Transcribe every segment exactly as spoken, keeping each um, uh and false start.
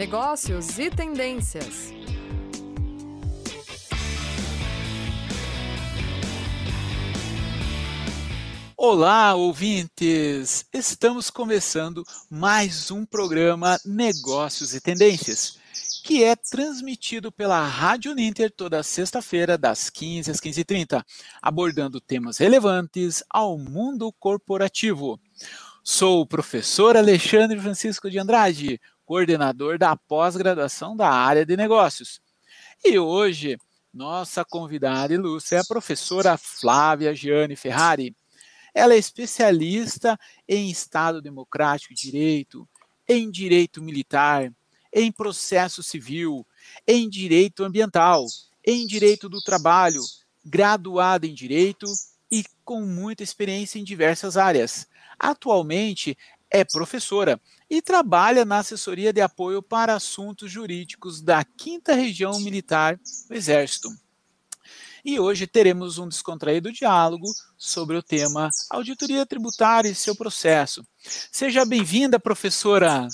Negócios e tendências. Olá, ouvintes! Estamos começando mais um programa Negócios e Tendências, que é transmitido pela Rádio Uninter toda sexta-feira, das quinze às quinze e trinta, abordando temas relevantes ao mundo corporativo. Sou o professor Alexandre Francisco de Andrade, coordenador da pós-graduação da área de negócios. E hoje, nossa convidada ilustre é a professora Flávia Gianni Ferrari. Ela é especialista em Estado Democrático e Direito, em Direito Militar, em Processo Civil, em Direito Ambiental, em Direito do Trabalho, graduada em Direito e com muita experiência em diversas áreas. Atualmente é professora e trabalha na assessoria de apoio para assuntos jurídicos da quinta Região Militar do Exército. E hoje teremos um descontraído diálogo sobre o tema Auditoria Tributária e seu processo. Seja bem-vinda, professora.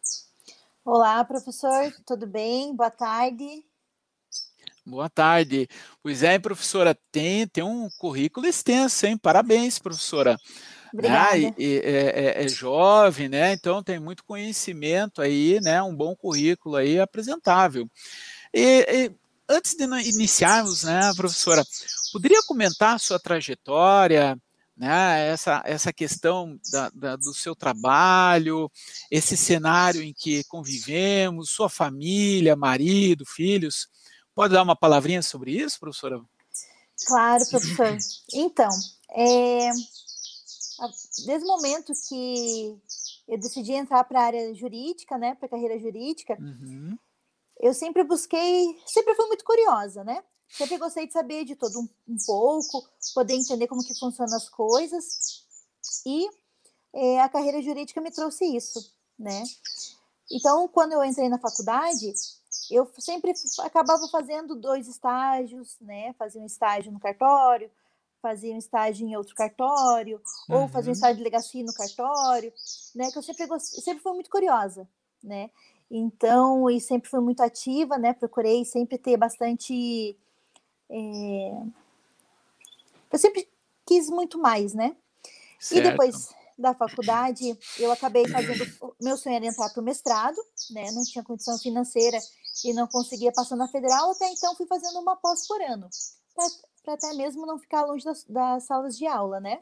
Olá, professor, tudo bem? Boa tarde. Boa tarde. Pois é, professora, tem, tem um currículo extenso, hein? Parabéns, professora. Obrigada. Né? E, é, é, é jovem, né? Então tem muito conhecimento aí, né? Um bom currículo aí apresentável. E, e antes de iniciarmos, né, professora, poderia comentar a sua trajetória, né, essa, essa questão da, da, do seu trabalho, esse cenário em que convivemos, sua família, marido, filhos? Pode dar uma palavrinha sobre isso, professora? Claro, professor. Então, é, desde o momento que eu decidi entrar para a área jurídica, né, para a carreira jurídica, Uhum. eu sempre busquei, sempre fui muito curiosa, né? Sempre gostei de saber de todo um, um pouco, poder entender como que funcionam as coisas. E é, a carreira jurídica me trouxe isso, né? Então, quando eu entrei na faculdade, eu sempre acabava fazendo dois estágios, né? Fazia um estágio no cartório, fazia um estágio em outro cartório, Uhum. ou fazia um estágio de delegacia no cartório, né? Que eu sempre, gost... sempre fui muito curiosa, né? Então, e sempre fui muito ativa, né? Procurei sempre ter bastante... É... Eu sempre quis muito mais, né? Certo. E depois da faculdade, eu acabei fazendo... Meu sonho era entrar para o mestrado, né? Não tinha condição financeira e não conseguia passar na federal, até então fui fazendo uma pós por ano, para até mesmo não ficar longe das, das salas de aula, né?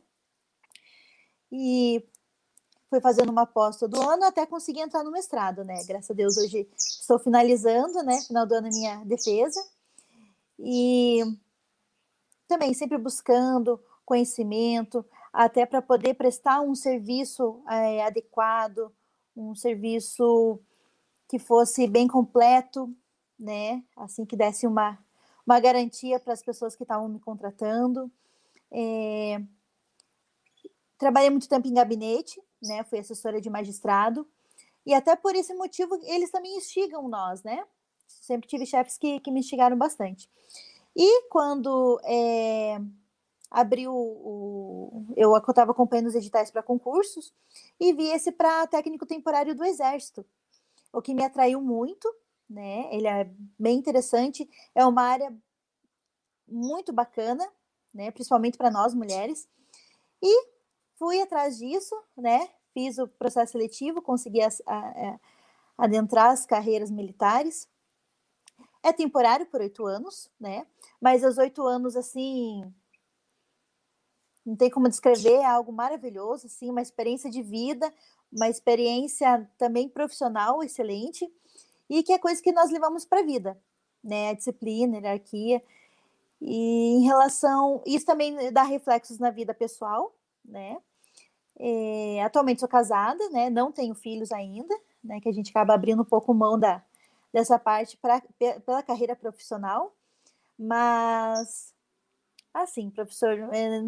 E fui fazendo uma pós todo ano até conseguir entrar no mestrado, né? Graças a Deus, hoje estou finalizando, né? Final do ano a minha defesa. E também sempre buscando conhecimento, até para poder prestar um serviço é, adequado, um serviço que fosse bem completo, né? Assim, que desse uma, uma garantia para as pessoas que estavam me contratando. É... Trabalhei muito tempo em gabinete, né? Fui assessora de magistrado. E até por esse motivo, eles também instigam nós, né? Sempre tive chefes que, que me instigaram bastante. E quando é, abriu o... Eu estava acompanhando os editais para concursos e vi esse para técnico temporário do Exército, o que me atraiu muito, né? Ele é bem interessante, é uma área muito bacana, né? Principalmente para nós, mulheres. E fui atrás disso, né? Fiz o processo seletivo, consegui as, a, a, adentrar as carreiras militares. É temporário por oito anos, né? Mas aos oito anos, assim, não tem como descrever, é algo maravilhoso, assim, uma experiência de vida, uma experiência também profissional excelente, e que é coisa que nós levamos para a vida, né? A disciplina, a hierarquia. E em relação... Isso também dá reflexos na vida pessoal, né? É, atualmente sou casada, né? Não tenho filhos ainda, né? Que a gente acaba abrindo um pouco mão da, dessa parte pra, pela carreira profissional. Mas, assim, professor, é,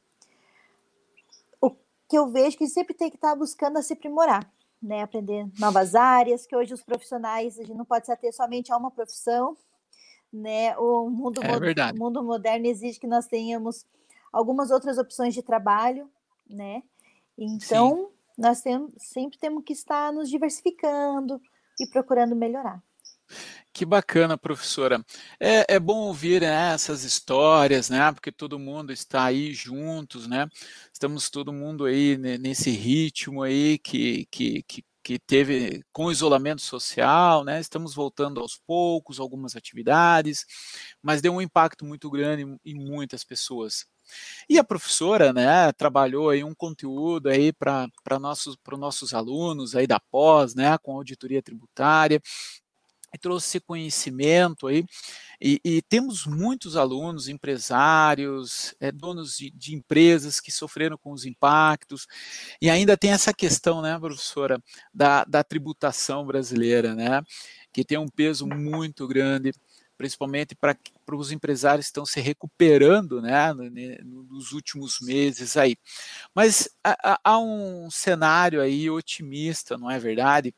o que eu vejo é que sempre tem que estar buscando a se aprimorar, né? Aprender novas áreas, que hoje os profissionais, a gente não pode se ater somente a uma profissão, né? O mundo, É o mundo moderno exige que nós tenhamos algumas outras opções de trabalho, né? Então, Sim. nós temos, sempre temos que estar nos diversificando, e procurando melhorar. Que bacana, professora. É, é bom ouvir, né, essas histórias, né? Porque todo mundo está aí juntos, né? Estamos todo mundo aí nesse ritmo aí que, que, que, que teve com o isolamento social, né? Estamos voltando aos poucos, algumas atividades, mas deu um impacto muito grande em muitas pessoas. E a professora, né, trabalhou aí um conteúdo aí para nossos, para os nossos alunos aí da pós, né, com auditoria tributária, e trouxe conhecimento aí, e, e temos muitos alunos, empresários, é, donos de, de empresas que sofreram com os impactos, e ainda tem essa questão, né, professora, da, da tributação brasileira, né, que tem um peso muito grande, principalmente para os empresários que estão se recuperando, né, nos últimos meses aí. Mas há, há um cenário aí otimista, não é verdade?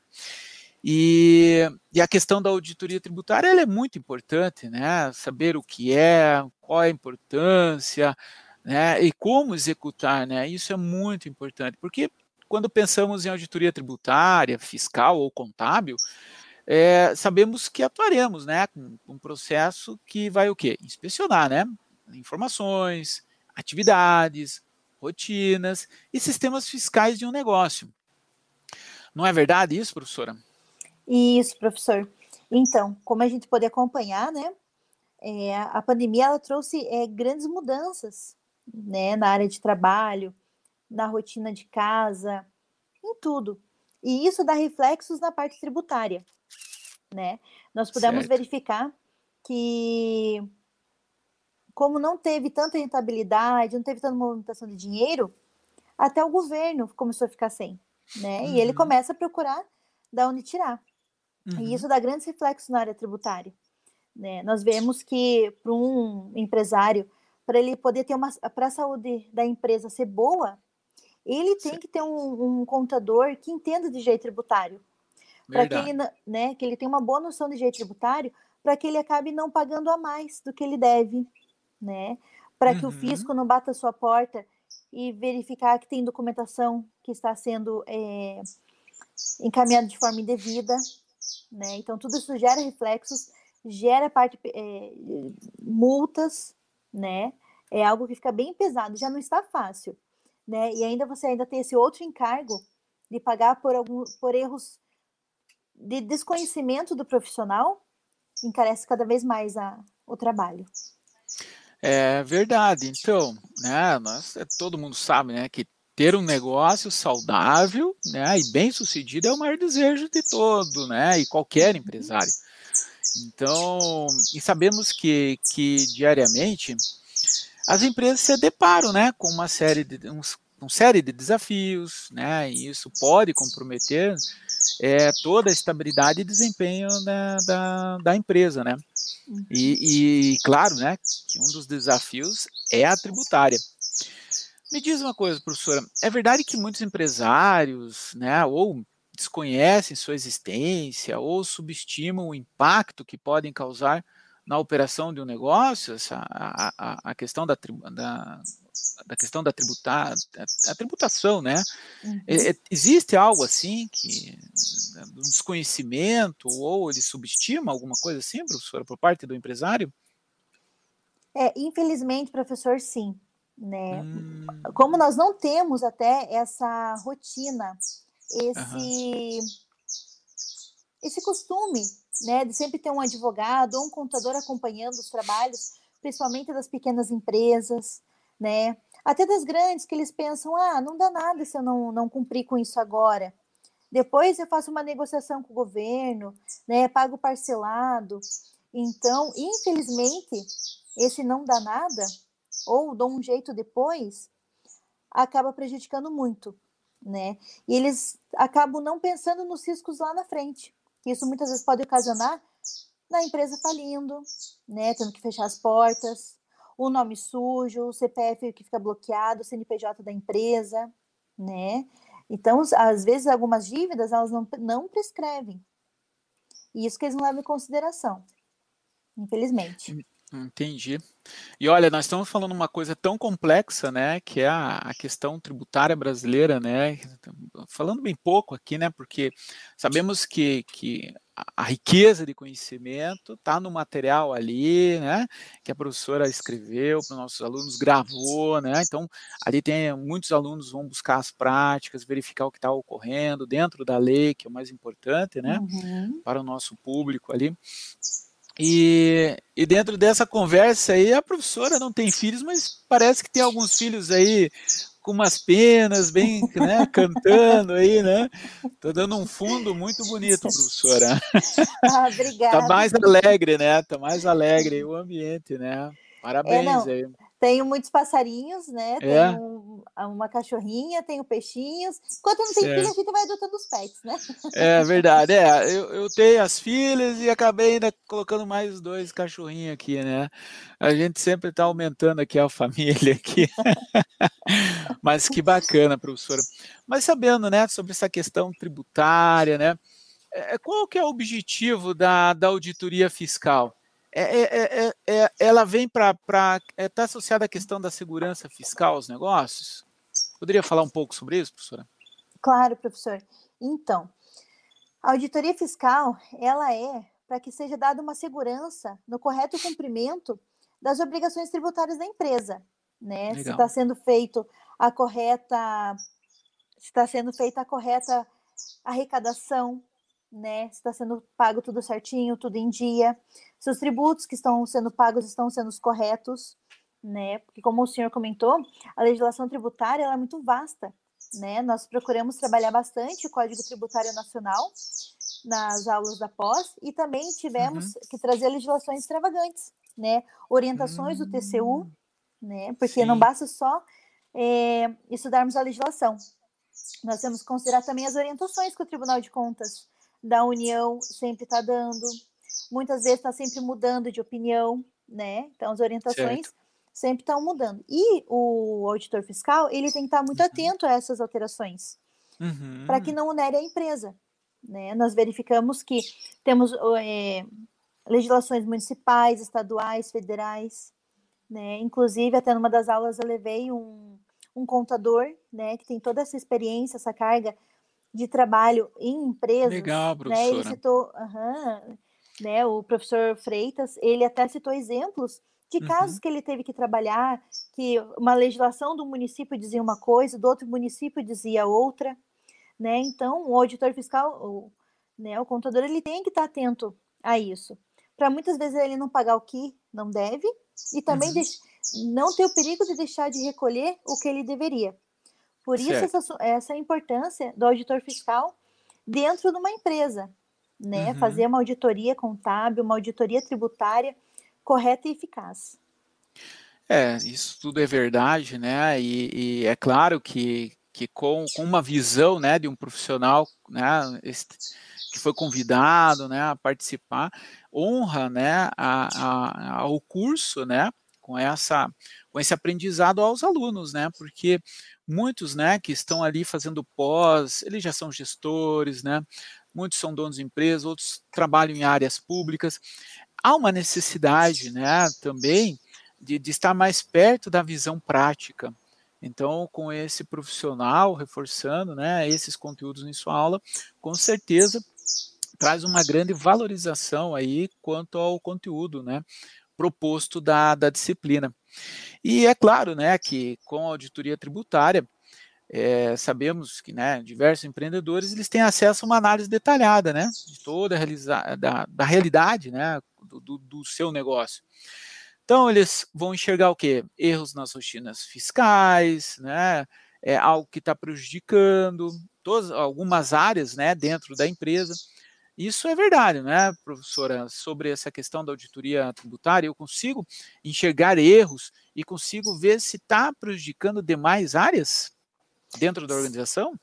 E, e a questão da auditoria tributária ela é muito importante, né? Saber o que é, qual é a importância, né? E como executar, né? Isso é muito importante, porque quando pensamos em auditoria tributária, fiscal ou contábil, é, sabemos que atuaremos, né? Com um processo que vai o quê? Inspecionar, né? Informações, atividades, rotinas e sistemas fiscais de um negócio. Não é verdade isso, professora? Isso, professor. Então, como a gente pode acompanhar, né, é, a pandemia ela trouxe é, grandes mudanças, né, na área de trabalho, na rotina de casa, em tudo. E isso dá reflexos na parte tributária, né? Nós pudemos Certo. verificar que, como não teve tanta rentabilidade, não teve tanta movimentação de dinheiro, até o governo começou a ficar sem, né? Uhum. E ele começa a procurar da onde tirar. Uhum. E isso dá grandes reflexos na área tributária, né? Nós vemos que para um empresário, para ele poder ter uma, para a saúde da empresa ser boa, ele tem Certo. que ter um, um contador que entenda de direito tributário, para que ele, né, que ele tenha uma boa noção de direito tributário, para que ele acabe não pagando a mais do que ele deve, né? Para uhum. que o fisco não bata a sua porta e verificar que tem documentação que está sendo é, encaminhada de forma indevida, né? Então, tudo isso gera reflexos, gera parte, é, multas, né? É algo que fica bem pesado, já não está fácil, né? E ainda você ainda tem esse outro encargo de pagar por, algum, por erros de desconhecimento do profissional, encarece cada vez mais a, o trabalho. É verdade. Então, né, nós, todo mundo sabe, né, que ter um negócio saudável, né, e bem sucedido é o maior desejo de todo, né, e qualquer empresário. Então, e sabemos que, que diariamente as empresas se deparam, né, com uma série de uns, uma série de desafios, né, e isso pode comprometer é, toda a estabilidade e desempenho da, da, da empresa, né. E, e claro, né, que um dos desafios é a tributária. Me diz uma coisa, professora, é verdade que muitos empresários, né, ou desconhecem sua existência ou subestimam o impacto que podem causar na operação de um negócio, essa, a, a, a questão da, da, da questão da tributar, a, a tributação, né? Uhum. É, existe algo assim que do desconhecimento ou ele subestima alguma coisa assim, professora, por parte do empresário? É, infelizmente, professor, sim, né? Hum. Como nós não temos até essa rotina, esse Uhum. esse costume, né, de sempre ter um advogado ou um contador acompanhando os trabalhos, principalmente das pequenas empresas, né, até das grandes, que eles pensam, ah, não dá nada se eu não, não cumprir com isso agora. Depois eu faço uma negociação com o governo, né, pago parcelado. Então, infelizmente, esse não dá nada, ou dou um jeito depois, acaba prejudicando muito, né? E eles acabam não pensando nos riscos lá na frente. Isso muitas vezes pode ocasionar na empresa falindo, né? Tendo que fechar as portas, o nome sujo, o C P F que fica bloqueado, o C N P J da empresa, né? Então, às vezes, algumas dívidas, elas não, não prescrevem. E isso que eles não levam em consideração, infelizmente. Entendi. E olha, nós estamos falando uma coisa tão complexa, né, que é a, a questão tributária brasileira, né, falando bem pouco aqui, né, porque sabemos que, que a, a riqueza de conhecimento está no material ali, né, que a professora escreveu para os nossos alunos, gravou, né, então ali tem, muitos alunos vão buscar as práticas, verificar o que está ocorrendo dentro da lei, que é o mais importante, né, Uhum. para o nosso público ali. E, e dentro dessa conversa aí, a professora não tem filhos, mas parece que tem alguns filhos aí com umas penas, bem, né, cantando aí, né? Tá dando um fundo muito bonito, professora. Ah, Tá obrigada. mais alegre, né? Tá mais alegre aí o ambiente, né? É, Parabéns não, aí. tenho muitos passarinhos, né? Tenho É, um- uma cachorrinha, tenho peixinhos. Enquanto não tem filho, a certo. gente vai adotando os pets, né? É verdade, é, eu, eu tenho as filhas e acabei ainda colocando mais dois cachorrinhos aqui, né? A gente sempre está aumentando aqui a família aqui. Mas que bacana, professora. Mas sabendo, né, sobre essa questão tributária, né, é, qual que é o objetivo da, da auditoria fiscal? É, é, é, é, ela vem para estar é, tá associada à questão da segurança fiscal aos negócios? Poderia falar um pouco sobre isso, professora? Claro, professor. Então, a auditoria fiscal, ela é para que seja dada uma segurança no correto cumprimento das obrigações tributárias da empresa, né? Se está Legal. sendo feito a correta, se está sendo feita a correta arrecadação, né? Se está sendo pago tudo certinho, tudo em dia, se os tributos que estão sendo pagos estão sendo os corretos, né? Porque como o senhor comentou, a legislação tributária ela é muito vasta, né? Nós procuramos trabalhar bastante o Código Tributário Nacional nas aulas da pós e também tivemos Uhum. que trazer legislações extravagantes, né? Orientações do T C U, Hum, né? Porque não sim, basta só é, estudarmos a legislação, nós temos que considerar também as orientações que o Tribunal de Contas da União sempre está dando. Muitas vezes está sempre mudando de opinião, né? Então, as certo. orientações sempre estão mudando. E o auditor fiscal, ele tem que estar muito Uhum. atento a essas alterações, para que Uhum. não onere a empresa. Né? Nós verificamos que temos é, legislações municipais, estaduais, federais, né? Inclusive, até numa das aulas eu levei um, um contador, né, que tem toda essa experiência, essa carga de trabalho em empresas, Legal, né? Ele professora. citou, uhum, né, o professor Freitas, ele até citou exemplos de casos Uhum. que ele teve que trabalhar, que uma legislação do município dizia uma coisa, do outro município dizia outra, né? Então, o auditor fiscal, o, né, o contador, ele tem que estar atento a isso, para muitas vezes ele não pagar o que não deve e também Uhum. não ter o perigo de deixar de recolher o que ele deveria. Por isso, Certo. essa, essa importância do auditor fiscal dentro de uma empresa, né? Uhum. Fazer uma auditoria contábil, uma auditoria tributária correta e eficaz. É, isso tudo é verdade, né? E, e é claro que, que com, com uma visão, né, de um profissional, né, esse, que foi convidado, né, a participar, honra, né, a, a, ao curso, né, com essa, com esse aprendizado aos alunos, né? Porque muitos, né, que estão ali fazendo pós, eles já são gestores, né? Muitos são donos de empresas, outros trabalham em áreas públicas. Há uma necessidade, né, também de, de estar mais perto da visão prática. Então, com esse profissional reforçando, né, esses conteúdos em sua aula, com certeza traz uma grande valorização aí quanto ao conteúdo, né, proposto da, da disciplina. E é claro, né, que com a auditoria tributária, é, sabemos que, né, diversos empreendedores eles têm acesso a uma análise detalhada, né, de toda a da, da realidade, né, do, do, do seu negócio. Então, eles vão enxergar o quê? Erros nas rotinas fiscais, né? É algo que está prejudicando todas, algumas áreas, né, dentro da empresa. Isso é verdade, né, professora? Sobre essa questão da auditoria tributária, eu consigo enxergar erros e consigo ver se está prejudicando demais áreas dentro da organização?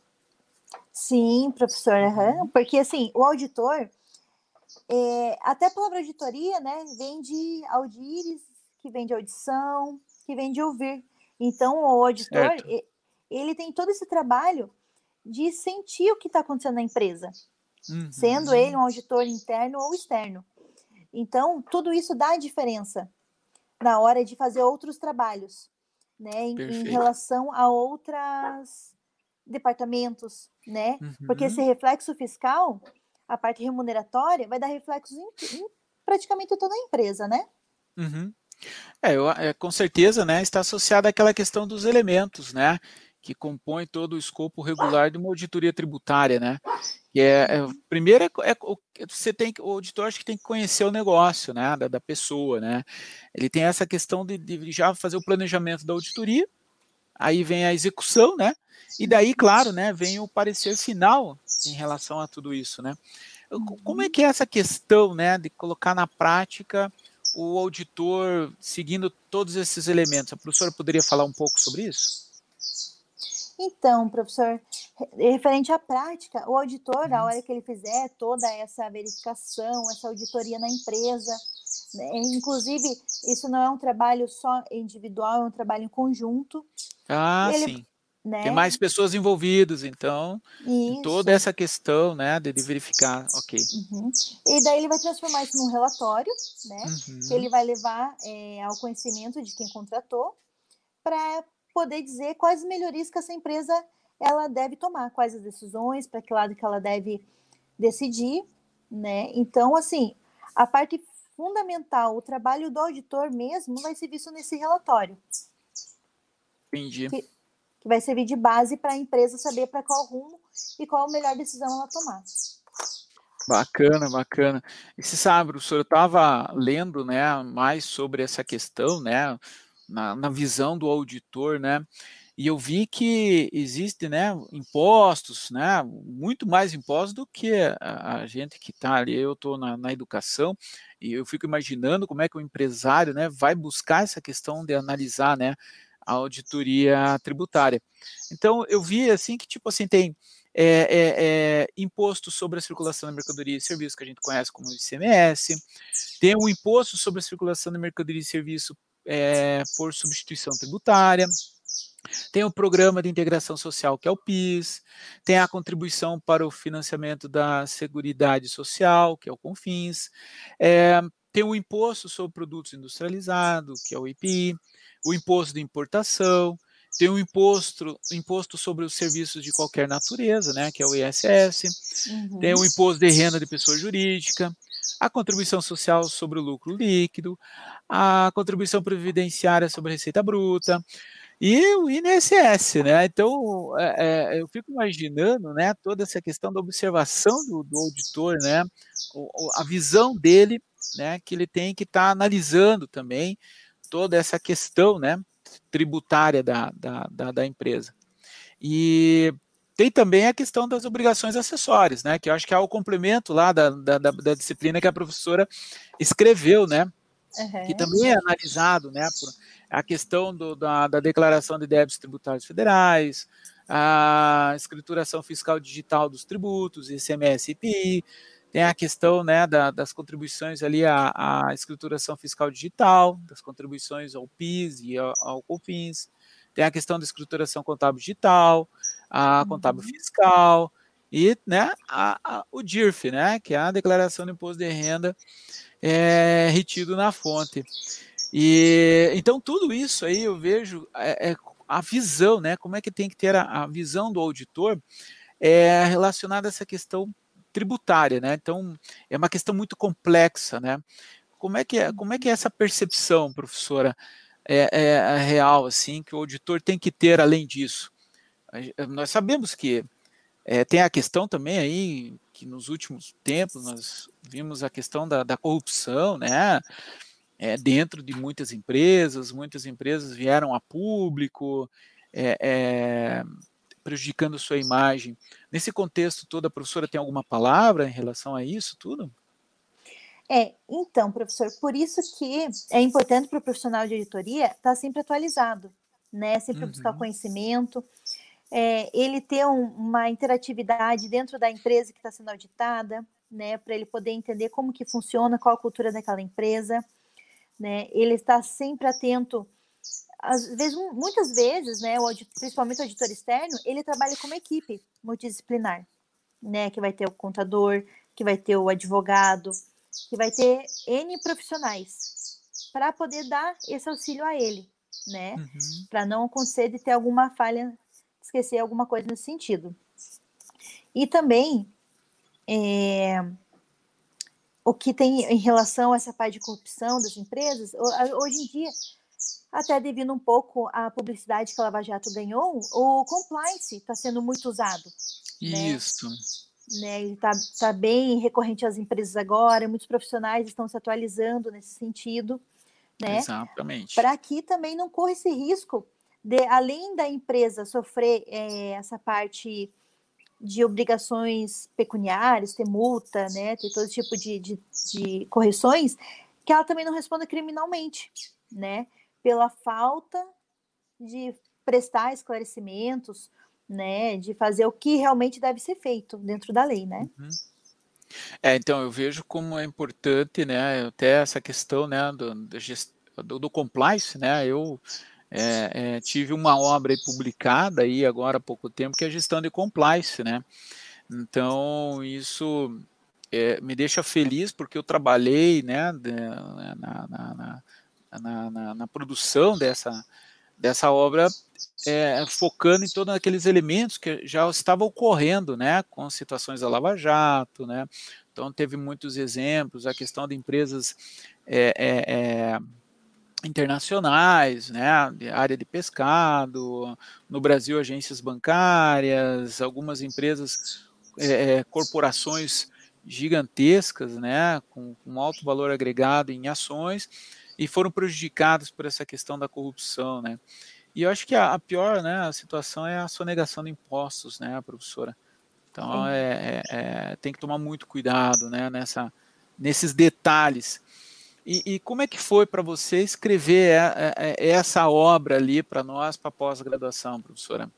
Sim, professor, uhum. Uhum. Porque assim, o auditor, é, até a palavra auditoria, né, vem de audires, que vem de audição, que vem de ouvir. Então, o auditor, Certo. ele tem todo esse trabalho de sentir o que está acontecendo na empresa, Uhum. sendo ele um auditor interno ou externo. Então, tudo isso dá diferença, na hora de fazer outros trabalhos, né, em, em relação a outros departamentos, né? Uhum. Porque esse reflexo fiscal, a parte remuneratória, vai dar reflexos em, em praticamente toda a empresa, né? Uhum. É, eu, é, com certeza, né, está associada àquela questão dos elementos, né, que compõem todo o escopo regular de uma auditoria tributária, né? Que é, é, primeiro, é, é, você tem que, o auditor acho que tem que conhecer o negócio, né, da, da pessoa, né? Ele tem essa questão de, de já fazer o planejamento da auditoria, aí vem a execução, né? E daí, claro, né, vem o parecer final em relação a tudo isso, né? Como é que é essa questão, né, de colocar na prática o auditor seguindo todos esses elementos? A professora poderia falar um pouco sobre isso? Então, professor, referente à prática, o auditor, na hora que ele fizer toda essa verificação, essa auditoria na empresa, né, inclusive, isso não é um trabalho só individual, é um trabalho em conjunto. Ah, ele, sim. Né? Tem mais pessoas envolvidas, então, isso. Em toda essa questão, né, de, de verificar, ok. Uhum. E daí ele vai transformar isso num relatório, né, uhum. que ele vai levar é, ao conhecimento de quem contratou, para poder dizer quais melhorias que essa empresa ela deve tomar, quais as decisões, para que lado que ela deve decidir, né? Então, assim, a parte fundamental, o trabalho do auditor mesmo vai ser visto nesse relatório. Entendi. Que, que vai servir de base para a empresa saber para qual rumo e qual a melhor decisão ela tomar. Bacana, bacana. E você sabe, professor, eu estava lendo, né, mais sobre essa questão, né, na, na visão do auditor, né, e eu vi que existe, né, impostos, né, muito mais impostos do que a, a gente que está ali. Eu estou na, na educação e eu fico imaginando como é que o empresário, né, vai buscar essa questão de analisar, né, a auditoria tributária. Então, eu vi, assim, que, tipo assim, tem É, é, é, imposto sobre a circulação da mercadoria e serviço, que a gente conhece como I C M S, tem o imposto sobre a circulação da mercadoria e serviço é, por substituição tributária, tem o programa de integração social, que é o PIS, tem a contribuição para o financiamento da Seguridade Social, que é o CONFINS, é, tem o imposto sobre produtos industrializados, que é o I P I, o imposto de importação, tem o imposto, imposto sobre os serviços de qualquer natureza, né, que é o I S S, uhum. Tem o imposto de renda de pessoa jurídica, a contribuição social sobre o lucro líquido, a contribuição previdenciária sobre a receita bruta e o I N S S, né? Então, é, é, eu fico imaginando, né, toda essa questão da observação do, do auditor, né, o, a visão dele, né, que ele tem que estar tá analisando também toda essa questão, né, tributária da, da, da, da empresa. E tem também a questão das obrigações acessórias, né, que eu acho que é o complemento lá da, da, da disciplina que a professora escreveu, né, uhum. que também é analisado, né, por a questão do, da, da declaração de débitos tributários federais, a escrituração fiscal digital dos tributos, I C M S e I P I, tem a questão, né, da, das contribuições ali à, à escrituração fiscal digital, das contribuições ao PIS e ao, ao COFINS, tem a questão da escrituração contábil digital, a contábil uhum. fiscal e, né, a, a, o D I R F, né, que é a declaração do imposto de renda é, retido na fonte. E então tudo isso aí eu vejo é, é a visão, né, como é que tem que ter a, a visão do auditor é relacionada a essa questão tributária, né? Então é uma questão muito complexa, né? Como é que é, como é que é essa percepção, professora, é, é real assim que o auditor tem que ter além disso? Nós sabemos que é, tem a questão também aí que nos últimos tempos nós vimos a questão da, da corrupção, né? É, dentro de muitas empresas, muitas empresas vieram a público, é, é, prejudicando sua imagem. Nesse contexto todo, a professora tem alguma palavra em relação a isso tudo? É, então, professor, por isso que é importante para o profissional de auditoria estar sempre atualizado, né? Sempre uhum. buscar conhecimento, é, ele ter um, uma interatividade dentro da empresa que está sendo auditada, né? Para ele poder entender como que funciona, qual a cultura daquela empresa, né? Ele está sempre atento. Às vezes, muitas vezes, né, o auditor, principalmente o auditor externo, ele trabalha como equipe multidisciplinar, né, que vai ter o contador, que vai ter o advogado, que vai ter N profissionais, para poder dar esse auxílio a ele, né? Uhum. Para não acontecer de ter alguma falha, esquecer alguma coisa nesse sentido. E também, é, o que tem em relação a essa parte de corrupção das empresas, hoje em dia, até devido um pouco à publicidade que a Lava Jato ganhou, o compliance está sendo muito usado. Isso. Né? Né? Ele está tá bem recorrente às empresas agora, muitos profissionais estão se atualizando nesse sentido. Né? Exatamente. Para que também não corra esse risco de, além da empresa sofrer é, essa parte de obrigações pecuniárias, ter multa, né, ter todo tipo de, de, de correções, que ela também não responda criminalmente, né, pela falta de prestar esclarecimentos, né, de fazer o que realmente deve ser feito dentro da lei, né. Uhum. É, então, eu vejo como é importante, né, até essa questão, né, do, do, do compliance, né, eu é, é, tive uma obra aí publicada aí agora há pouco tempo, que é a gestão de compliance, né, então isso é, me deixa feliz, porque eu trabalhei, né, de, na, na, na, na, na produção dessa, dessa obra, é, focando em todos aqueles elementos que já estavam ocorrendo, né, com situações da Lava Jato, né, então teve muitos exemplos, a questão de empresas é, é, é, internacionais, né, área de pescado, no Brasil agências bancárias, algumas empresas, é, corporações gigantescas, né, com, com alto valor agregado em ações, e foram prejudicadas por essa questão da corrupção, né. E eu acho que a, a pior, né, a situação é a sonegação de impostos, né, professora. Então é, é, é, tem que tomar muito cuidado, né, nessa, nesses detalhes. E, e como é que foi para você escrever essa obra ali para nós, para pós-graduação, professora?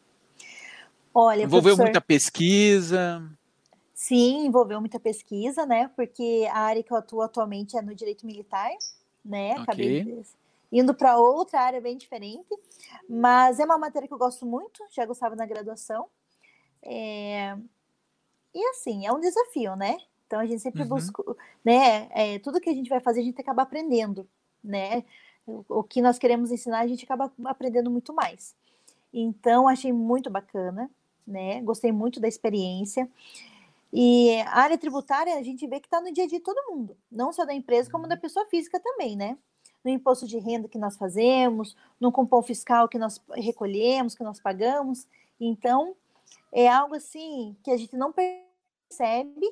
Olha, envolveu professor, muita pesquisa? Sim, envolveu muita pesquisa, né? Porque a área que eu atuo atualmente é no direito militar, né? Acabei Ok. indo para outra área bem diferente, mas é uma matéria que eu gosto muito, já gostava na graduação. É... E assim, é um desafio, né? Então a gente sempre Uhum. busca, né? É, tudo que a gente vai fazer, a gente acaba aprendendo, né? O, o que nós queremos ensinar, a gente acaba aprendendo muito mais. Então, achei muito bacana, né? Gostei muito da experiência. E a área tributária, a gente vê que está no dia a dia de todo mundo, não só da empresa, como da pessoa física também, né? No imposto de renda que nós fazemos, no cupom fiscal que nós recolhemos, que nós pagamos. Então, é algo assim que a gente não percebe,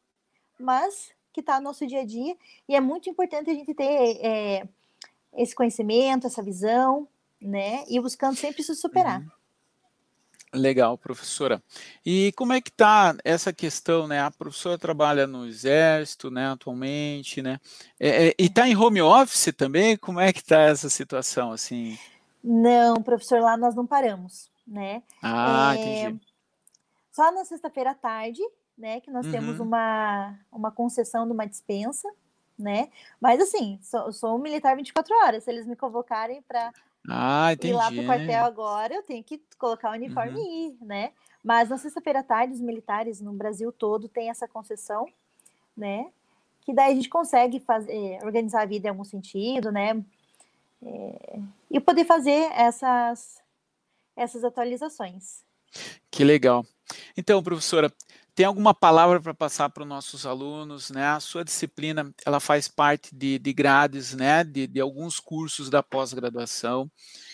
mas que está no nosso dia a dia, e é muito importante a gente ter é, esse conhecimento, essa visão, né? E buscando sempre se superar. Uhum. Legal, professora. E como é que está essa questão, né? A professora trabalha no Exército, né, atualmente, né? É, é, e está em home office também? Como é que está essa situação, assim? Não, professor, lá nós não paramos, né? Ah, É, entendi. só na sexta-feira à tarde, né, que nós temos Uhum. uma, uma concessão de uma dispensa, né? Mas assim, sou, sou um militar vinte e quatro horas. Se eles me convocarem para Ah, ir lá para o quartel entendi. agora, eu tenho que colocar o uniforme Uhum. e ir, né? Mas na sexta-feira à tarde, os militares no Brasil todo têm essa concessão, né? Que daí a gente consegue fazer, organizar a vida em algum sentido, né? É, e poder fazer essas, essas atualizações. Que legal. Então, professora, tem alguma palavra para passar para os nossos alunos, né? A sua disciplina, ela faz parte de, de grades, né? De, de alguns cursos da pós-graduação.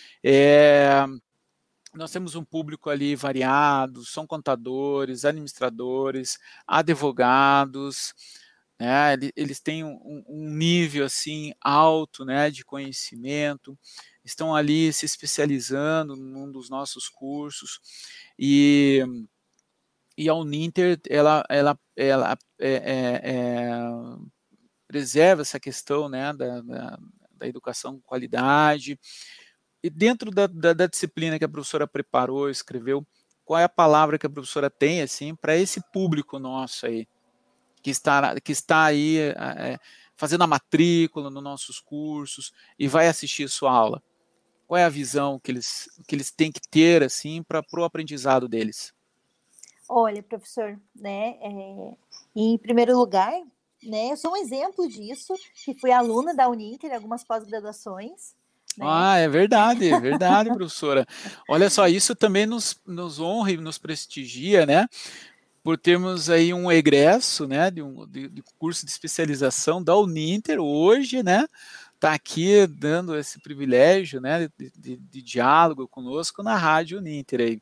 É, nós temos um público ali variado, são contadores, administradores, advogados, né? Eles têm um, um nível assim alto, né, de conhecimento, estão ali se especializando num dos nossos cursos, e, e a Uninter, ela, ela, ela é, é, é, preserva essa questão, né, da, da, da educação com qualidade. E dentro da, da, da disciplina que a professora preparou, escreveu, qual é a palavra que a professora tem assim para esse público nosso aí, que está, que está aí é, fazendo a matrícula nos nossos cursos e vai assistir sua aula? Qual é a visão que eles, que eles têm que ter assim para o aprendizado deles? Olha, professor, né, é, em primeiro lugar, né? Eu sou um exemplo disso, que fui aluna da Uninter em algumas pós-graduações. Né? Ah, é verdade, é verdade, professora. Olha só, isso também nos, nos honra e nos prestigia, né? Por termos aí um egresso, né, de um de, de curso de especialização da Uninter hoje, né? Está aqui dando esse privilégio, né, de, de, de diálogo conosco na Rádio Uninter aí.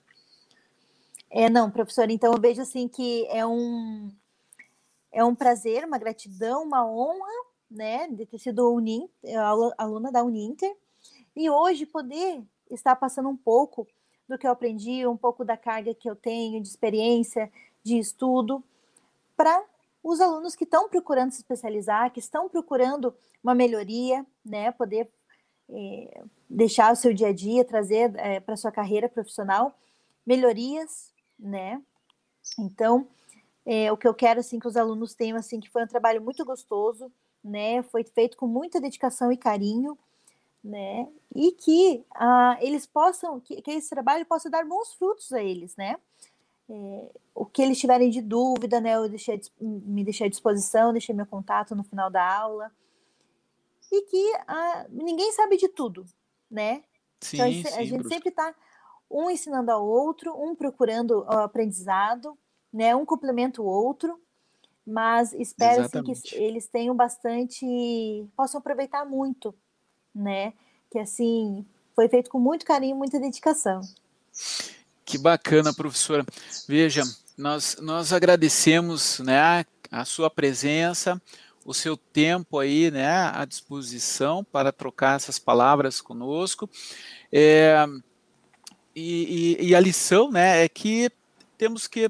É, não, professor, então eu vejo assim que é um, é um prazer, uma gratidão, uma honra, né, de ter sido Uninter, aluna da Uninter, e hoje poder estar passando um pouco do que eu aprendi, um pouco da carga que eu tenho de experiência, de estudo, para os alunos que estão procurando se especializar, que estão procurando uma melhoria, né, poder é, deixar o seu dia a dia, trazer é, para a sua carreira profissional melhorias, né? Então, é, o que eu quero, assim, que os alunos tenham, assim, que foi um trabalho muito gostoso, né? Foi feito com muita dedicação e carinho, né? E que ah, eles possam, que, que esse trabalho possa dar bons frutos a eles, né? É, o que eles tiverem de dúvida, né? Eu deixei, me deixei à disposição, deixei meu contato no final da aula. E que ah, ninguém sabe de tudo, né? Sim, então, a gente, sim, a gente professor. sempre está um ensinando ao outro, um procurando o aprendizado, né? Um complementa o outro, mas espero assim, que eles tenham bastante, possam aproveitar muito, né? Que assim, foi feito com muito carinho, muita dedicação. Que bacana, professora. Veja, nós, nós agradecemos, né, a sua presença, o seu tempo aí, né, à disposição para trocar essas palavras conosco. É, e, e, e a lição, né, é que temos que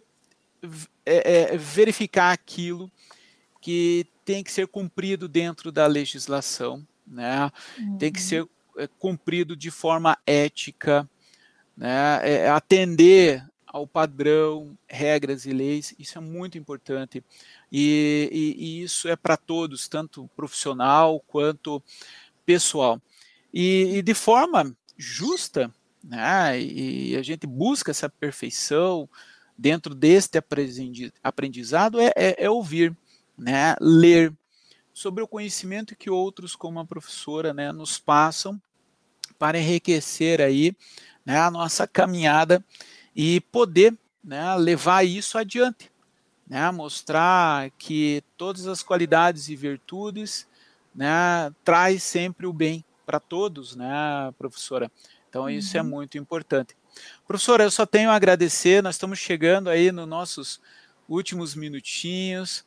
é, é, verificar aquilo que tem que ser cumprido dentro da legislação, né, uhum. Tem que ser é, cumprido de forma ética, né, é, atender ao padrão, regras e leis, isso é muito importante, e, e, e isso é para todos, tanto profissional quanto pessoal, e, e de forma justa, né, e a gente busca essa perfeição dentro deste aprendizado, é, é, é ouvir, né, ler sobre o conhecimento que outros, como a professora, né, nos passam para enriquecer aí, né, a nossa caminhada e poder, né, levar isso adiante, né, mostrar que todas as qualidades e virtudes, né, traz sempre o bem para todos, né, professora? Então isso uhum. é muito importante. Professora, eu só tenho a agradecer, nós estamos chegando aí nos nossos últimos minutinhos,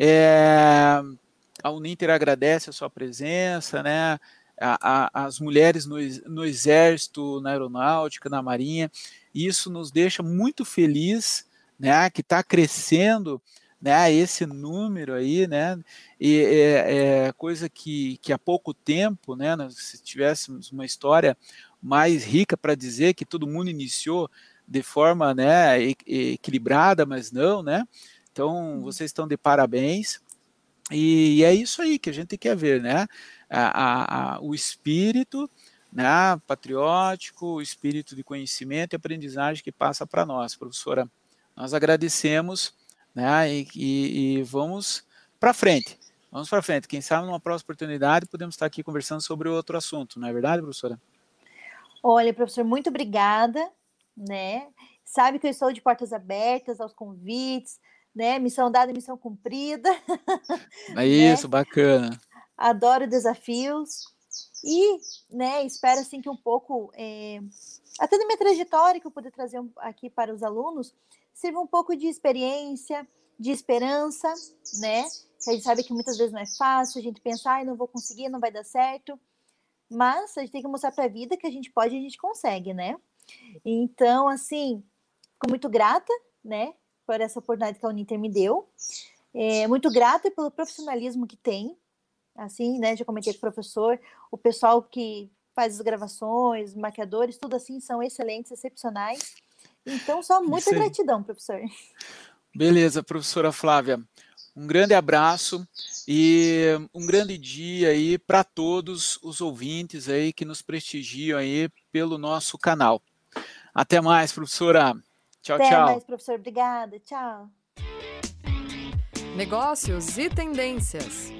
é, a Uninter agradece a sua presença, né, A, a, as mulheres no, no Exército, na Aeronáutica, na Marinha, isso nos deixa muito feliz, né, que está crescendo, né, esse número aí, né, e é, é coisa que, que há pouco tempo, né, se tivéssemos uma história mais rica para dizer que todo mundo iniciou de forma, né, equilibrada, mas não, né, então vocês estão de parabéns, e, e é isso aí que a gente quer ver, né, A, a, a, o espírito, né, patriótico, o espírito de conhecimento e aprendizagem que passa para nós, professora. Nós agradecemos, né, e, e, e vamos para frente. Vamos para frente. Quem sabe numa próxima oportunidade podemos estar aqui conversando sobre outro assunto, não é verdade, professora? Olha, professor, muito obrigada, né? Sabe que eu estou de portas abertas aos convites, né? Missão dada, missão cumprida. É isso, né? Bacana. Adoro desafios e, né, espero assim que um pouco, é, até da minha trajetória que eu puder trazer aqui para os alunos, sirva um pouco de experiência, de esperança, né? Que a gente sabe que muitas vezes não é fácil, a gente pensa, ai, não vou conseguir, não vai dar certo, mas a gente tem que mostrar para a vida que a gente pode e a gente consegue, né? Então, assim, fico muito grata, né, por essa oportunidade que a Uninter me deu, é, muito grata pelo profissionalismo que tem, assim, né, já comentei com o professor, o pessoal que faz as gravações, maquiadores, tudo assim, são excelentes, excepcionais. Então, só muita gratidão, professor. Beleza, professora Flávia. Um grande abraço e um grande dia aí para todos os ouvintes aí que nos prestigiam aí pelo nosso canal. Até mais, professora. Tchau, Até tchau. Até mais, professor. Obrigada. Tchau. Negócios e tendências.